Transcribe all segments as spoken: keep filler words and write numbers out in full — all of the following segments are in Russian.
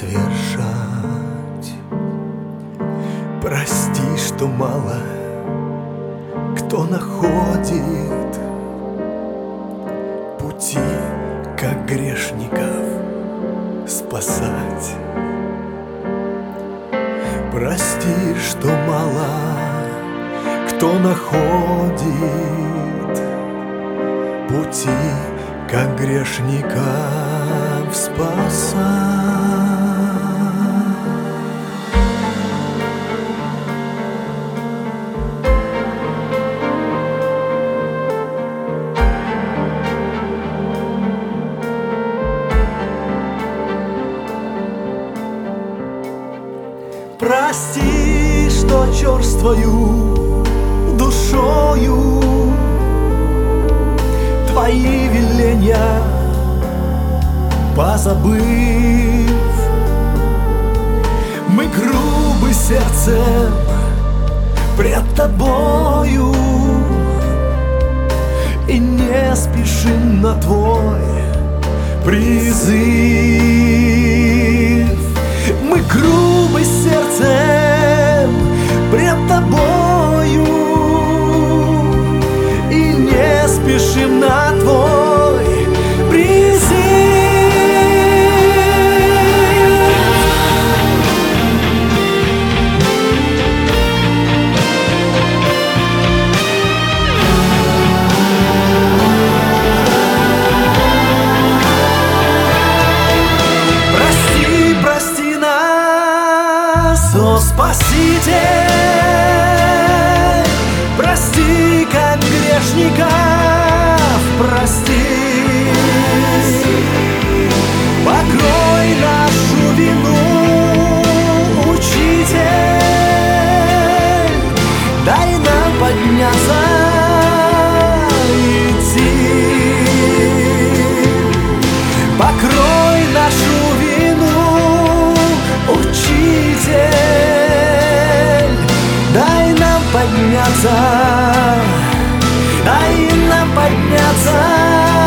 свершать. Прости, что мало кто находит пути, как грешников спасать. Прости, что мало кто находит пути, как грешников спасать. Прости, что черствою душою твои веления позабыв, мы грубы сердцем пред тобою и не спешим на твой призыв. Мы грубы сердцем пред тобою и не спешим на твой призыв. Прости, прости нас, о Спаситель, прости, как грешников, прости, покрой нашу вину, Учитель, дай нам подняться, идти, покрой нашу вину, Учитель, дай нам подняться, дай нам подняться.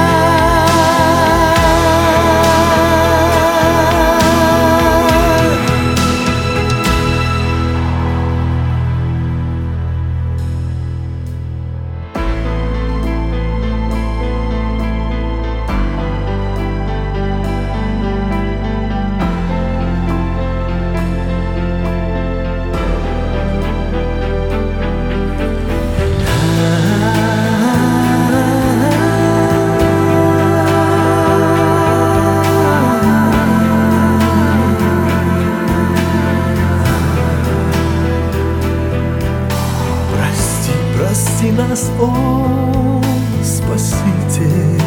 Прости нас, о Спаситель,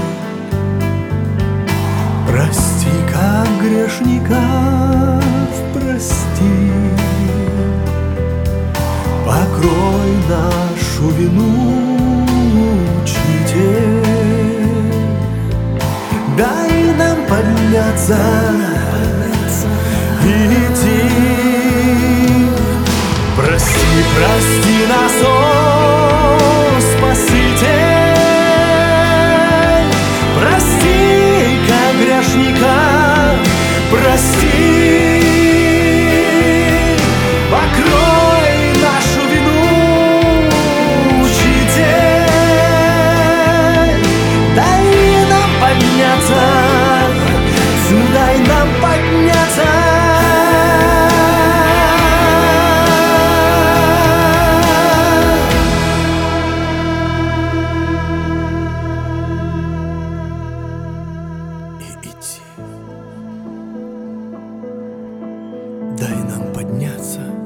прости, как грешников, прости, покрой нашу вину, Учитель, дай нам подняться, идти. Прости, прости нас, о Спаситель, прости, как грешника, прости, покрой нашу вину, Учитель, дай нам подняться, дай нам подняться. Дай нам подняться.